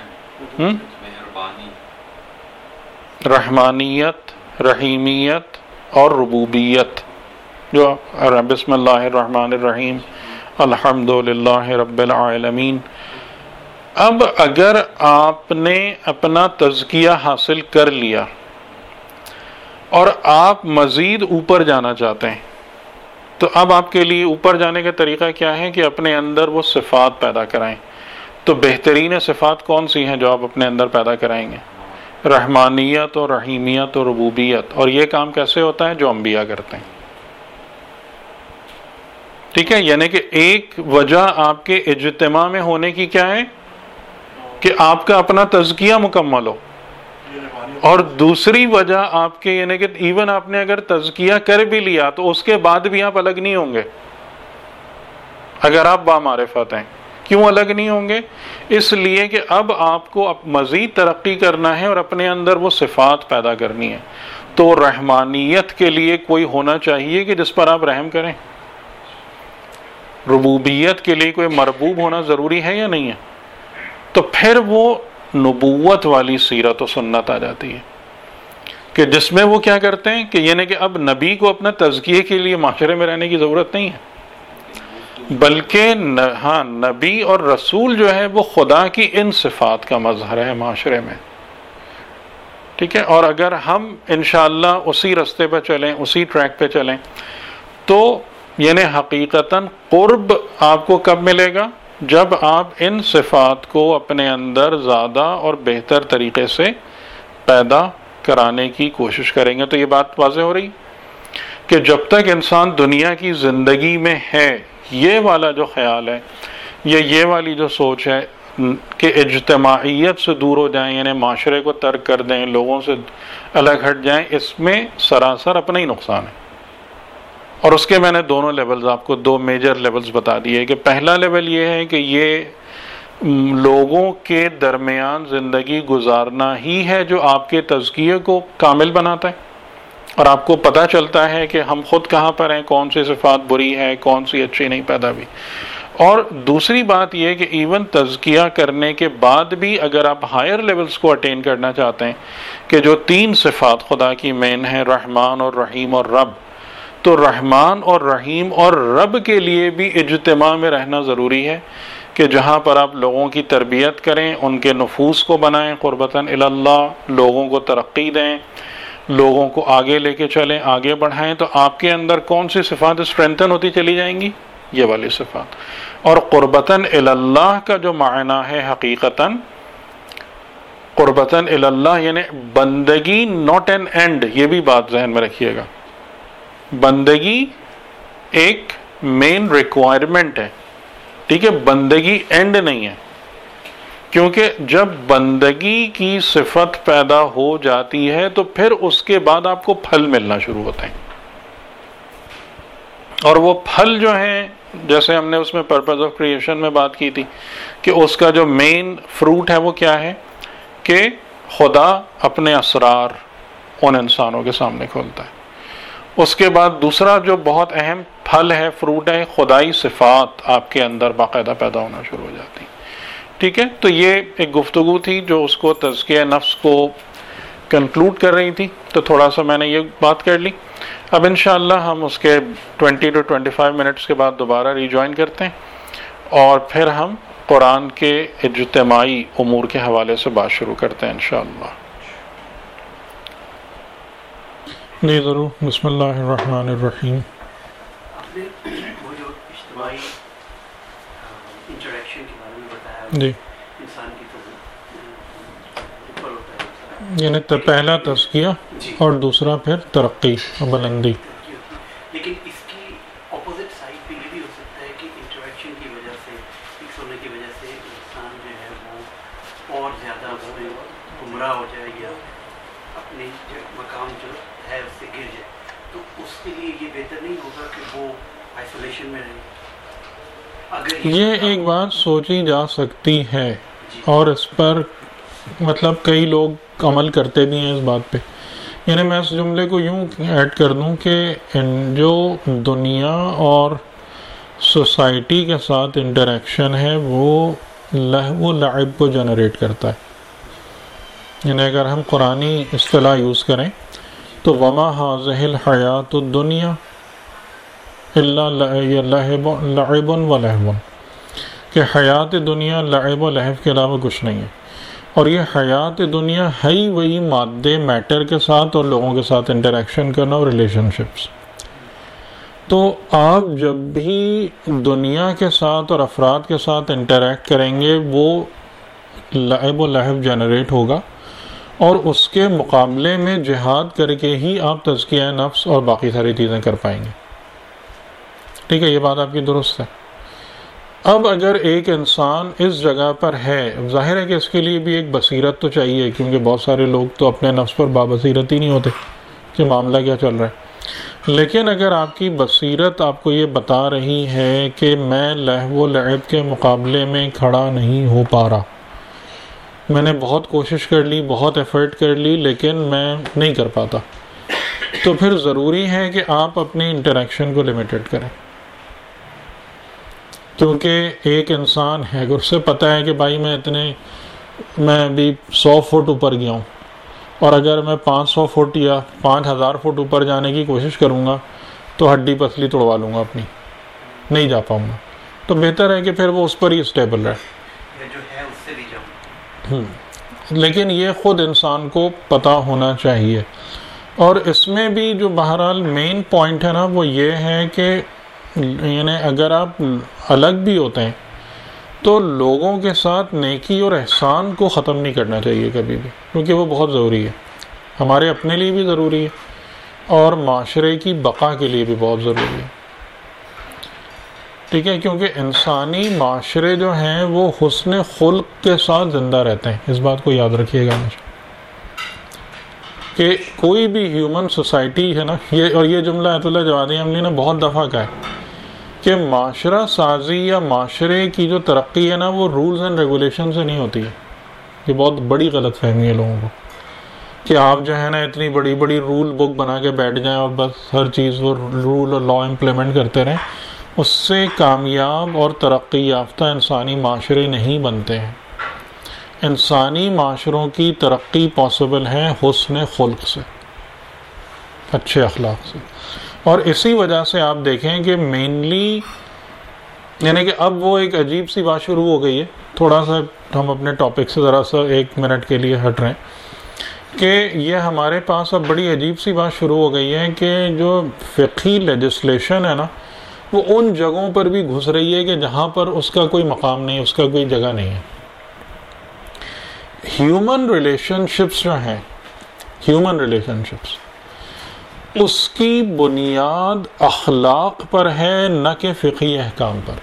رحمانیت، رحیمیت اور ربوبیت. جو بسم اللہ الرحمن الرحیم الحمد للہ رب العالمین. اب اگر آپ نے اپنا تزکیہ حاصل کر لیا اور آپ مزید اوپر جانا چاہتے ہیں، تو اب آپ کے لیے اوپر جانے کا طریقہ کیا ہے کہ اپنے اندر وہ صفات پیدا کرائیں. تو بہترین صفات کون سی ہیں جو آپ اپنے اندر پیدا کرائیں گے؟ رحمانیت اور رحیمیت اور ربوبیت. اور یہ کام کیسے ہوتا ہے؟ جو انبیاء کرتے ہیں. ٹھیک ہے، یعنی کہ ایک وجہ آپ کے اجتماع میں ہونے کی کیا ہے کہ آپ کا اپنا تزکیہ مکمل ہو، اور دوسری وجہ آپ کے یعنی کہ ایون آپ نے اگر تزکیہ کر بھی لیا تو اس کے بعد بھی آپ الگ نہیں ہوں گے اگر آپ بامعرفت ہیں. کیوں الگ نہیں ہوں گے؟ اس لیے کہ اب آپ کو مزید ترقی کرنا ہے اور اپنے اندر وہ صفات پیدا کرنی ہے. تو رحمانیت کے لیے کوئی ہونا چاہیے کہ جس پر آپ رحم کریں. ربوبیت کے لیے کوئی مربوب ہونا ضروری ہے یا نہیں ہے؟ تو پھر وہ نبوت والی سیرت و سنت آ جاتی ہے کہ جس میں وہ کیا کرتے ہیں کہ یعنی کہ اب نبی کو اپنا تزکیے کے لیے معاشرے میں رہنے کی ضرورت نہیں ہے، بلکہ ہاں نبی اور رسول جو ہے وہ خدا کی ان صفات کا مظہر ہے معاشرے میں. ٹھیک ہے، اور اگر ہم انشاءاللہ اسی رستے پہ چلیں، اسی ٹریک پہ چلیں، تو یعنی حقیقتاً قرب آپ کو کب ملے گا؟ جب آپ ان صفات کو اپنے اندر زیادہ اور بہتر طریقے سے پیدا کرانے کی کوشش کریں گے. تو یہ بات واضح ہو رہی کہ جب تک انسان دنیا کی زندگی میں ہے، یہ والا جو خیال ہے یا یہ والی جو سوچ ہے کہ اجتماعیت سے دور ہو جائیں، یعنی معاشرے کو ترک کر دیں، لوگوں سے الگ ہٹ جائیں، اس میں سراسر اپنا ہی نقصان ہے. اور اس کے میں نے دونوں لیولز آپ کو، دو میجر لیولز بتا دیے کہ پہلا لیول یہ ہے کہ یہ لوگوں کے درمیان زندگی گزارنا ہی ہے جو آپ کے تزکیے کو کامل بناتا ہے، اور آپ کو پتہ چلتا ہے کہ ہم خود کہاں پر ہیں، کون سی صفات بری ہے، کون سی اچھی نہیں پیدا ہوئی. اور دوسری بات یہ کہ ایون تزکیہ کرنے کے بعد بھی اگر آپ ہائر لیولز کو اٹین کرنا چاہتے ہیں کہ جو 3 صفات خدا کی مین ہیں، رحمان اور رحیم اور رب، تو رحمان اور رحیم اور رب کے لیے بھی اجتماع میں رہنا ضروری ہے کہ جہاں پر آپ لوگوں کی تربیت کریں، ان کے نفوس کو بنائیں قربتاً الی اللہ، لوگوں کو ترقی دیں، لوگوں کو آگے لے کے چلیں، آگے بڑھائیں. تو آپ کے اندر کون سی صفات اسٹرینتھن ہوتی چلی جائیں گی؟ یہ والی صفات. اور قربتاً الی اللہ کا جو معنی ہے حقیقتاً قربتاً الی اللہ یعنی بندگی ناٹ این اینڈ، یہ بھی بات ذہن میں رکھیے گا. بندگی ایک مین ریکوائرمنٹ ہے، ٹھیک ہے، بندگی اینڈ نہیں ہے. کیونکہ جب بندگی کی صفت پیدا ہو جاتی ہے تو پھر اس کے بعد آپ کو پھل ملنا شروع ہوتے ہیں. اور وہ پھل جو ہیں، جیسے ہم نے اس میں پرپز آف کریشن میں بات کی تھی کہ اس کا جو مین فروٹ ہے وہ کیا ہے کہ خدا اپنے اسرار ان انسانوں کے سامنے کھولتا ہے. اس کے بعد دوسرا جو بہت اہم پھل ہے، فروٹ ہے، خدائی صفات آپ کے اندر باقاعدہ پیدا ہونا شروع ہو جاتی. ٹھیک ہے، تو یہ ایک گفتگو تھی جو اس کو تزکیہ نفس کو کنکلوڈ کر رہی تھی. تو تھوڑا سا میں نے یہ بات کر لی. اب انشاءاللہ ہم اس کے 20 to 25 منٹس کے بعد دوبارہ ریجوائن کرتے ہیں اور پھر ہم قرآن کے اجتماعی امور کے حوالے سے بات شروع کرتے ہیں انشاءاللہ. جی ضرور. بسم اللہ الرحمن الرحیم. آپ نے وہ جو اجتماعی انٹریکشن کے بارے میں بتایا، جی، انسان کی تو اوپر ہوتا ہے، یعنی پہلا تزکیہ اور دوسرا پھر ترقی اور بلندی. لیکن اس کی اپوزٹ سائڈ پہ یہ بھی ہو سکتا ہے کہ انٹریکشن کی وجہ سے، فکس ہونے کی وجہ سے انسان جو ہے وہ اور زیادہ اس میں گمراہ ہو جائے یا اپنی جو مقام جو ہے اس سے گر جائے. تو اس کے لیے یہ بہتر نہیں ہوگا کہ وہ آئسولیشن میں رہے؟ اگر یہ ایک بات سوچی جا سکتی ہے اور اس پر مطلب کئی لوگ عمل کرتے بھی ہیں اس بات پہ. یعنی میں اس جملے کو یوں ایڈ کر دوں کہ جو دنیا اور سوسائٹی کے ساتھ انٹریکشن ہے وہ لہو و لعب کو جنریٹ کرتا ہے. یعنی اگر ہم قرآنی اصطلاح یوز کریں تو وما هذه الحیات الدنیا الا لعب و لہو، کہ حیات دنیا لعب و لہو کے علاوہ کچھ نہیں ہے. اور یہ حیات دنیا ہے ہی وہی مادے میٹر کے ساتھ اور لوگوں کے ساتھ انٹریکشن کرنا اور ریلیشن شپس. تو آپ جب بھی دنیا کے ساتھ اور افراد کے ساتھ انٹریکٹ کریں گے وہ لعب و لہو جنریٹ ہوگا، اور اس کے مقابلے میں جہاد کر کے ہی آپ تزکیہ نفس اور باقی ساری چیزیں کر پائیں گے. ٹھیک ہے، یہ بات آپ کی درست ہے. اب اگر ایک انسان اس جگہ پر ہے، ظاہر ہے کہ اس کے لیے بھی ایک بصیرت تو چاہیے، کیونکہ بہت سارے لوگ تو اپنے نفس پر بابصیرت ہی نہیں ہوتے کہ معاملہ کیا چل رہا ہے. لیکن اگر آپ کی بصیرت آپ کو یہ بتا رہی ہے کہ میں لہو و لعب کے مقابلے میں کھڑا نہیں ہو پا رہا، میں نے بہت کوشش کر لی، بہت ایفرٹ کر لی، لیکن میں نہیں کر پاتا، تو پھر ضروری ہے کہ آپ اپنی انٹریکشن کو لمیٹڈ کریں. کیونکہ ایک انسان ہے، اگر اسے پتہ ہے کہ بھائی میں ابھی 100 فٹ اوپر گیا ہوں، اور اگر میں 500 فٹ یا 5000 فٹ اوپر جانے کی کوشش کروں گا تو ہڈی پسلی توڑوا لوں گا اپنی، نہیں جا پاؤں گا. تو بہتر ہے کہ پھر وہ اس پر ہی اسٹیبل رہے. جو ہے اس سے بھی جاؤں. لیکن یہ خود انسان کو پتہ ہونا چاہیے. اور اس میں بھی جو بہرحال مین پوائنٹ ہے نا وہ یہ ہے کہ یعنی اگر آپ الگ بھی ہوتے ہیں تو لوگوں کے ساتھ نیکی اور احسان کو ختم نہیں کرنا چاہیے کبھی بھی، کیونکہ وہ بہت ضروری ہے، ہمارے اپنے لیے بھی ضروری ہے اور معاشرے کی بقا کے لیے بھی بہت ضروری ہے، ٹھیک ہے؟ کیونکہ انسانی معاشرے جو ہیں وہ حسن خلق کے ساتھ زندہ رہتے ہیں، اس بات کو یاد رکھیے گا ہمیشہ کہ کوئی بھی ہیومن سوسائٹی ہے نا، یہ جملہ آیت اللہ جوادی عملی نے بہت دفعہ کہا ہے کہ معاشرہ سازی یا معاشرے کی جو ترقی ہے نا وہ رولز اینڈ ریگولیشن سے نہیں ہوتی ہے۔ یہ بہت بڑی غلط فہمی ہے لوگوں کو کہ آپ جو ہے نا اتنی بڑی بڑی رول بک بنا کے بیٹھ جائیں اور بس ہر چیز وہ رول اور لا امپلیمنٹ کرتے رہیں، اس سے کامیاب اور ترقی یافتہ انسانی معاشرے نہیں بنتے ہیں۔ انسانی معاشروں کی ترقی پاسبل ہے حسن خلق سے، اچھے اخلاق سے، اور اسی وجہ سے آپ دیکھیں کہ مینلی یعنی کہ اب وہ ایک عجیب سی بات شروع ہو گئی ہے، تھوڑا سا ہم اپنے ٹاپک سے ذرا سا 1 منٹ کے لیے ہٹ رہے ہیں کہ یہ ہمارے پاس اب بڑی عجیب سی بات شروع ہو گئی ہے کہ جو فقہی لیجسلیشن ہے نا وہ ان جگہوں پر بھی گھس رہی ہے کہ جہاں پر اس کا کوئی مقام نہیں، اس کا کوئی جگہ نہیں ہے۔ ہیومن ریلیشن شپس جو ہیں، ہیومن ریلیشن شپس، اس کی بنیاد اخلاق پر ہے نہ کہ فقہی احکام پر۔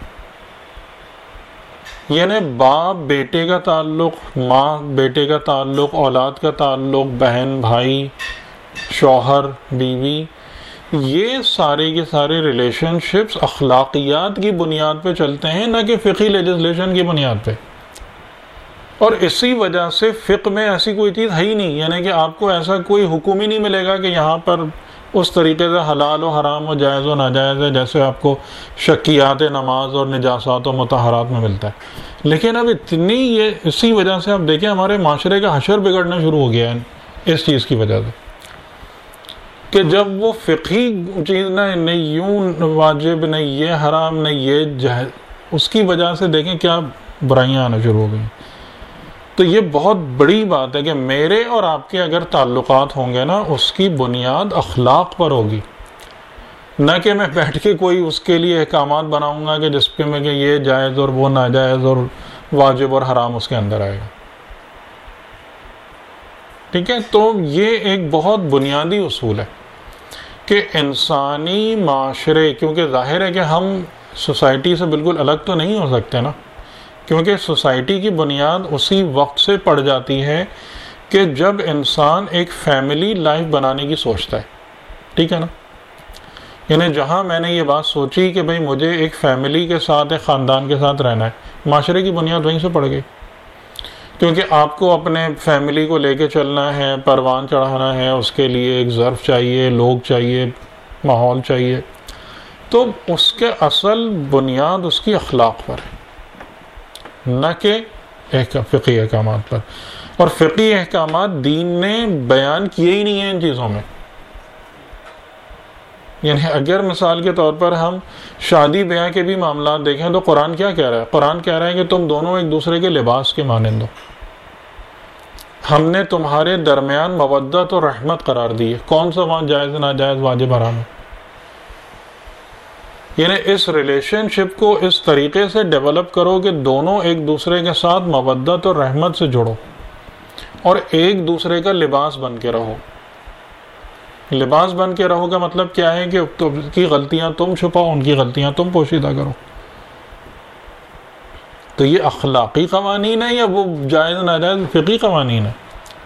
یعنی باپ بیٹے کا تعلق، ماں بیٹے کا تعلق، اولاد کا تعلق، بہن بھائی، شوہر بیوی، یہ سارے کے سارے ریلیشن شپس اخلاقیات کی بنیاد پہ چلتے ہیں نہ کہ فقہی لیجسلیشن کی بنیاد پہ۔ اور اسی وجہ سے فقہ میں ایسی کوئی چیز ہے ہی نہیں، یعنی کہ آپ کو ایسا کوئی حکم ہی نہیں ملے گا کہ یہاں پر اس طریقے سے حلال و حرام و جائز و ناجائز ہے جیسے آپ کو شکیات نماز اور نجاسات و مطہرات میں ملتا ہے۔ لیکن اب اتنی یہ اسی وجہ سے آپ دیکھیں ہمارے معاشرے کا حشر بگڑنا شروع ہو گیا ہے اس چیز کی وجہ سے کہ جب وہ فقہی چیز نہیں یوں واجب، نہیں یہ حرام، نہیں یہ جائز، اس کی وجہ سے دیکھیں کیا برائیاں آنا شروع ہو گئی۔ تو یہ بہت بڑی بات ہے کہ میرے اور آپ کے اگر تعلقات ہوں گے نا اس کی بنیاد اخلاق پر ہوگی، نہ کہ میں بیٹھ کے کوئی اس کے لیے احکامات بناؤں گا کہ جس پہ میں کہ یہ جائز اور وہ ناجائز اور واجب اور حرام اس کے اندر آئے گا، ٹھیک ہے؟ تو یہ ایک بہت بنیادی اصول ہے کہ انسانی معاشرے، کیونکہ ظاہر ہے کہ ہم سوسائٹی سے بالکل الگ تو نہیں ہو سکتے نا، کیونکہ سوسائٹی کی بنیاد اسی وقت سے پڑ جاتی ہے کہ جب انسان ایک فیملی لائف بنانے کی سوچتا ہے، ٹھیک ہے نا؟ یعنی جہاں میں نے یہ بات سوچی کہ بھئی مجھے ایک فیملی کے ساتھ، ایک خاندان کے ساتھ رہنا ہے، معاشرے کی بنیاد وہیں سے پڑ گئی، کیونکہ آپ کو اپنے فیملی کو لے کے چلنا ہے، پروان چڑھانا ہے، اس کے لیے ایک ظرف چاہیے، لوگ چاہیے، ماحول چاہیے، تو اس کے اصل بنیاد اس کی اخلاق پر ہے نہ کہ فقہی احکامات پر۔ اور فقہی احکامات دین نے بیان کیے ہی نہیں ہیں ان چیزوں میں۔ یعنی اگر مثال کے طور پر ہم شادی بیاہ کے بھی معاملات دیکھیں تو قرآن کیا کہہ رہا ہے؟ قرآن کہہ رہا ہے کہ تم دونوں ایک دوسرے کے لباس کے مانند ہو، ہم نے تمہارے درمیان مودت اور رحمت قرار دی ہے۔ کون سا وہاں جائز ناجائز واجب حرام ہے؟ یعنی اس ریلیشن شپ کو اس طریقے سے ڈیولپ کرو کہ دونوں ایک دوسرے کے ساتھ مودت اور رحمت سے جڑو اور ایک دوسرے کا لباس بن کے رہو۔ لباس بن کے رہو کا مطلب کیا ہے کہ ان کی غلطیاں تم چھپاؤ، ان کی غلطیاں تم پوشیدہ کرو۔ تو یہ اخلاقی قوانین ہے یا وہ جائز ناجائز فقہی قوانین ہے؟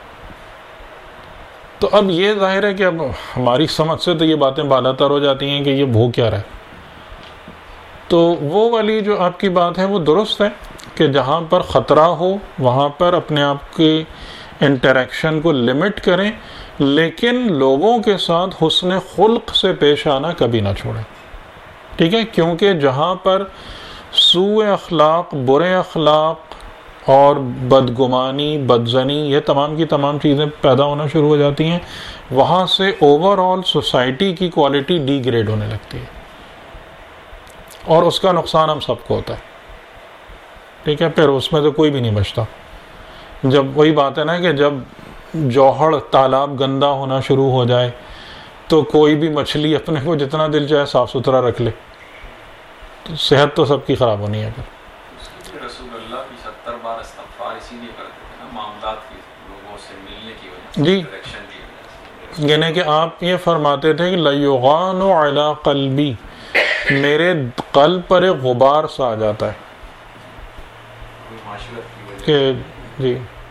تو اب یہ ظاہر ہے کہ اب ہماری سمجھ سے تو یہ باتیں بالاتر ہو جاتی ہیں کہ یہ بھو کیا رہا ہے۔ تو وہ والی جو آپ کی بات ہے وہ درست ہے کہ جہاں پر خطرہ ہو وہاں پر اپنے آپ کی انٹریکشن کو لمٹ کریں، لیکن لوگوں کے ساتھ حسن خلق سے پیش آنا کبھی نہ چھوڑیں، ٹھیک ہے؟ کیونکہ جہاں پر سوء اخلاق، برے اخلاق اور بدگمانی، بدزنی، یہ تمام کی تمام چیزیں پیدا ہونا شروع ہو جاتی ہیں، وہاں سے اوور آل سوسائٹی کی کوالٹی ڈی گریڈ ہونے لگتی ہے اور اس کا نقصان ہم سب کو ہوتا ہے، ٹھیک ہے؟ پھر اس میں تو کوئی بھی نہیں بچتا۔ جب وہی بات ہے نا کہ جب جوہر تالاب گندا ہونا شروع ہو جائے تو کوئی بھی مچھلی اپنے کو جتنا دل چاہے صاف ستھرا رکھ لے تو صحت تو سب کی خراب ہونی ہے پھر۔ رسول اللہ کی 70 بار استغفار اسی لیے کرتے تھے نا، معاملات کی لوگوں سے ملنے کی وجہ سے، جی، ڈائریکشن کی وجہ سے۔ یعنی کہ آپ یہ فرماتے تھے کہ لیغان علی قلبی، میرے قلب پر ایک غبار سا آ جاتا ہے معاشرت کی وجہ کہ جی